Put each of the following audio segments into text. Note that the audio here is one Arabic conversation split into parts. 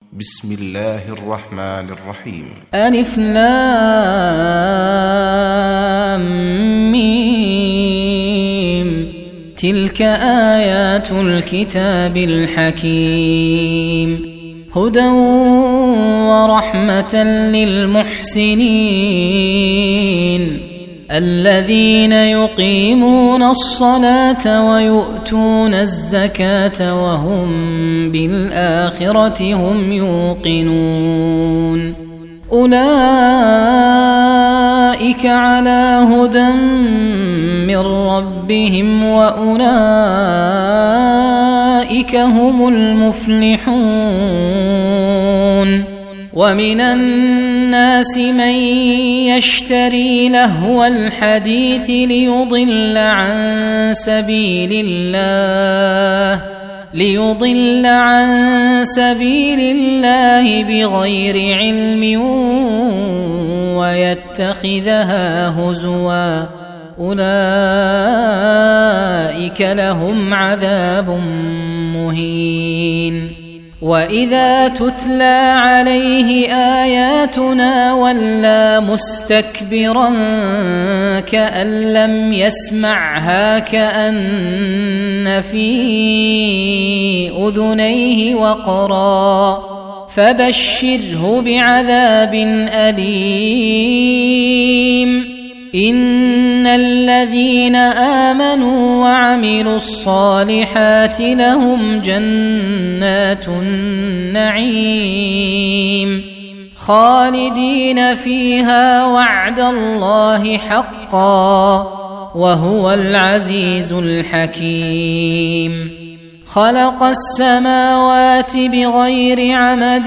بسم الله الرحمن الرحيم. ألف لام ميم. تلك آيات الكتاب الحكيم، هدى ورحمة للمحسنين الذين يقيمون الصلاة ويؤتون الزكاة وهم بالآخرة هم يوقنون. أولئك على هدى من ربهم وأولئك هم المفلحون. ومن الناس من يشتري لهو الحديث ليضل عن سبيل الله بغير علم ويتخذها هزوا، أولئك لهم عذاب مهين. وإذا تتلى عليه آياتنا ولى مستكبرا كأن لم يسمعها كأن في أذنيه وقرا، فبشره بعذاب أليم. إن الذين آمنوا وعملوا الصالحات لهم جنات النعيم خالدين فيها وعد الله حقا وهو العزيز الحكيم. خلق السماوات بغير عمد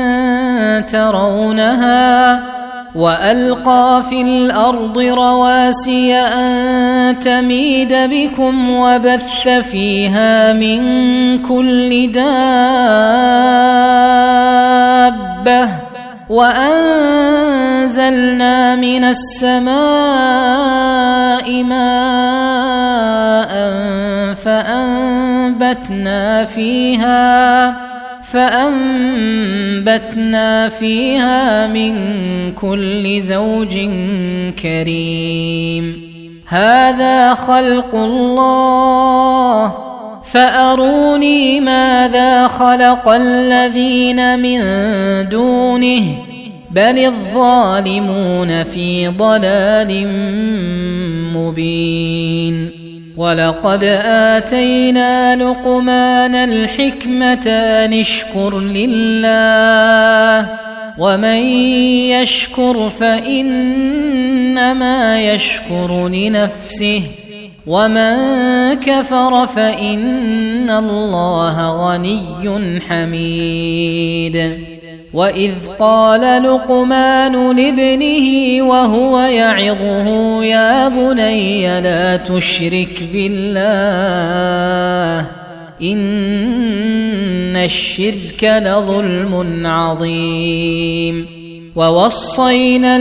ترونها وألقى في الأرض رواسي أن تميد بكم وبث فيها من كل دابة وأنزلنا من السماء ماء فأنبتنا فيها من كل زوج كريم. هذا خلق الله فأروني ماذا خلق الذين من دونه بل الظالمون في ضلال مبين. ولقد آتينا لقمان الحكمة أن اشكر لله ومن يشكر فإنما يشكر لنفسه ومن كفر فإن الله غني حميد. وإذ قال لقمان لابنه وهو يعظه يا بني لا تشرك بالله إن الشرك لظلم عظيم. ووصينا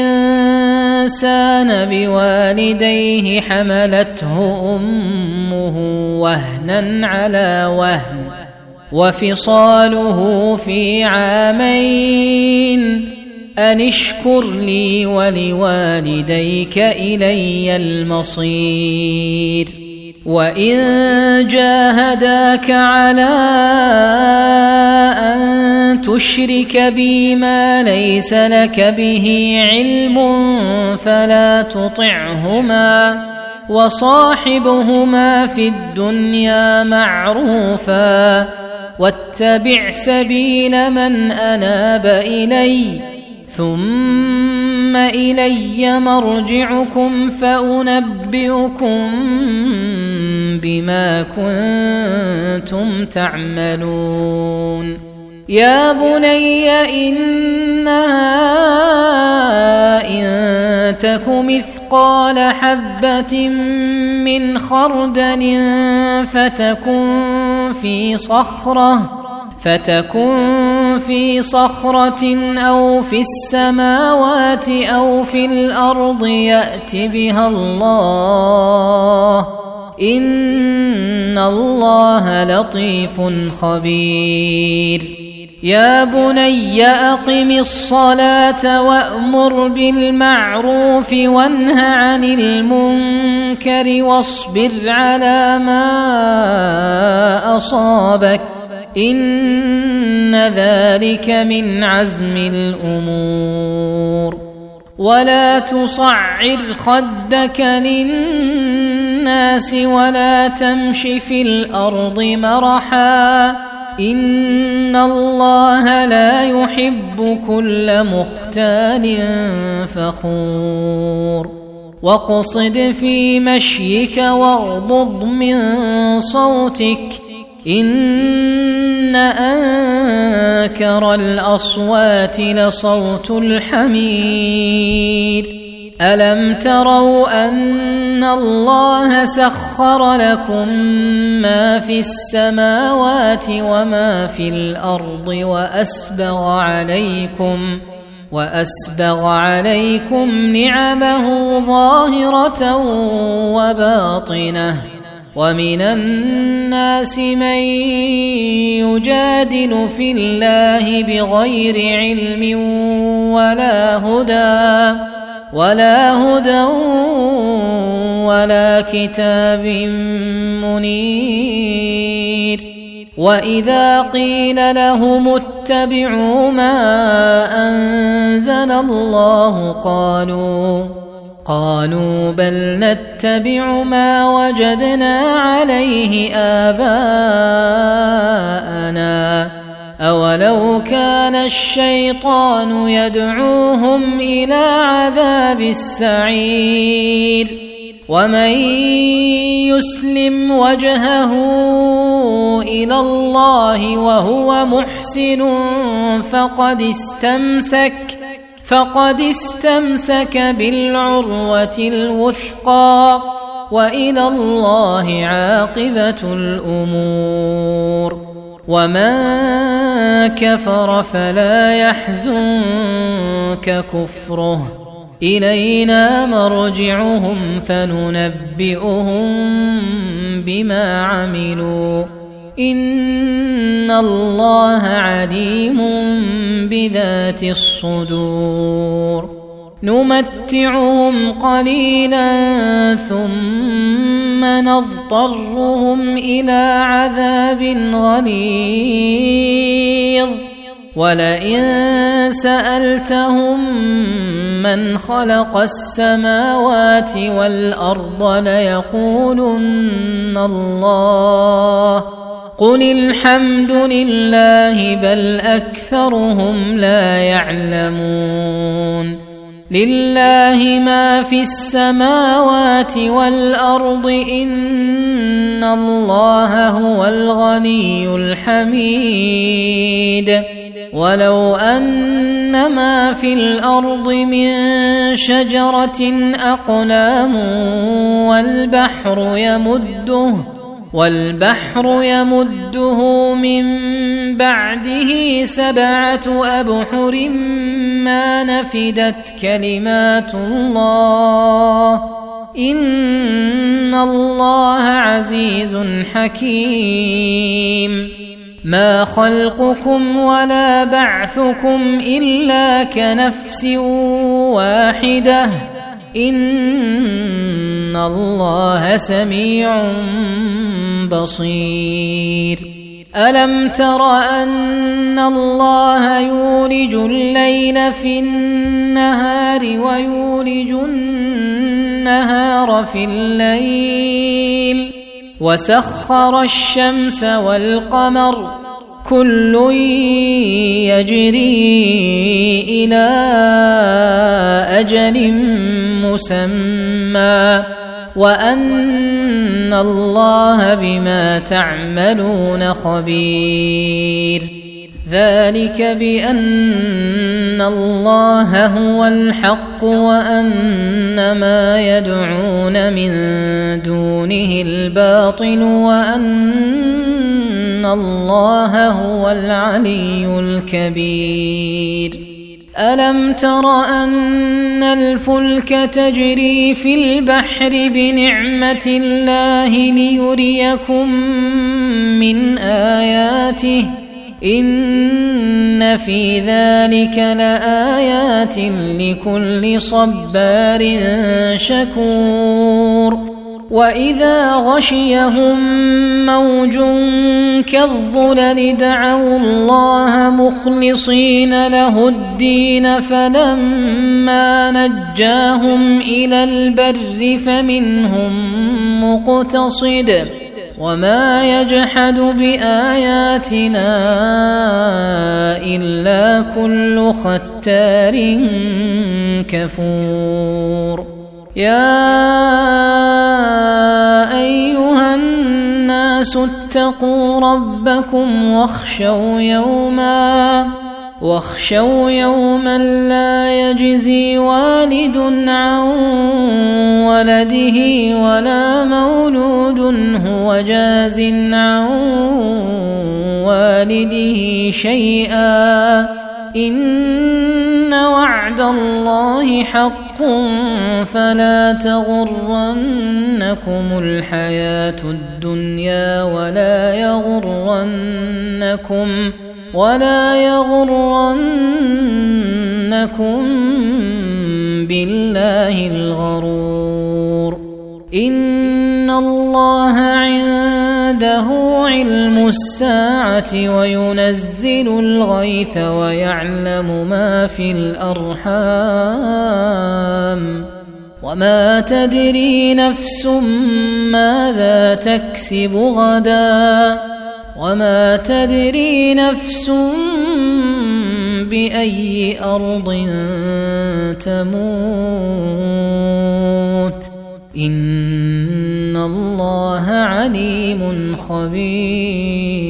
الإنسان بوالديه حملته أمه وهنا على وهن وفصاله في عامين أن اشكر لي ولوالديك إلي المصير. وإن جاهداك على أن تشرك بي ما ليس لك به علم فلا تطعهما وصاحبهما في الدنيا معروفا واتبع سبيل من أناب إلي ثم إلي مرجعكم فأنبئكم بما كنتم تعملون. يا بني إنها إن تك مثقال حبة من خردل فتكن في صخرة أو في السماوات أو في الأرض يأت بها الله إن الله لطيف خبير. يا بني أقم الصلاة وأمر بالمعروف وانه عن المنكر واصبر على ما أصابك إن ذلك من عزم الأمور ولا تصعر خدك للناس ولا تمش في الأرض مرحا إن الله لا يحب كل مختال فخور واقصد في مشيك واغضض من صوتك إن أنكر الأصوات لصوت الحمير ألم تروا أن الله سخر لكم ما في السماوات وما في الأرض وأسبغ عليكم نعمه ظاهرة وباطنة ومن الناس من يجادل في الله بغير علم ولا هدى ولا كتاب منير وإذا قيل لهم اتبعوا ما أنزل الله قالوا بل نتبع ما وجدنا عليه آباءنا أولو كان الشيطان يدعوهم إلى عذاب السعير ومن يسلم وجهه إلى الله وهو محسن فقد استمسك بالعروة الوثقى وإلى الله عاقبة الأمور ومن كفر فلا يحزنك كفره إلينا مرجعهم فننبئهم بما عملوا إن الله عليم بذات الصدور نمتعهم قليلا ثم نضطرهم إلى عذاب غليظ ولئن سألتهم من خلق السماوات والأرض ليقولن الله قل الحمد لله بل أكثرهم لا يعلمون لله ما في السماوات والأرض إن الله هو الغني الحميد ولو أن ما في الأرض من شجرة أقلام والبحر يمده من بعده 7 أبحر ما نفدت كلمات الله إن الله عزيز حكيم ما خلقكم ولا بعثكم إلا كنفس واحدة إن الله سميع بصير ألم تر أن الله يولج الليل في النهار ويولج النهار في الليل وسخر الشمس والقمر كل يجري إلى أجل مسمى وأن الله بما تعملون خبير ذلك بأن الله هو الحق وأن ما يدعون من دونه الباطل وأن الله هو العلي الكبير ألم تر أن الفلك تجري في البحر بنعمة الله ليريكم من آياته إن في ذلك لآيات لكل صبار شكور وإذا غشيهم موج كالظلل دعوا الله مخلصين له الدين فلما نجاهم إلى البر فمنهم مقتصد وما يجحد بآياتنا إلا كل ختار كفور يا أيها الناس اتقوا ربكم واخشوا يوما لا يجزي والد عن ولده ولا مولود هو جاز عن والده شيئا إن وعد الله حق فلا تغرنكم الحياة الدنيا ولا يغرنكم بالله الغرور إن الله عنده علم الساعة وينزل الغيث ويعلم ما في الأرحام وما تدري نفس ماذا تكسب غدا وما تدري نفس بأي أرض تموت إن الله عليم خبير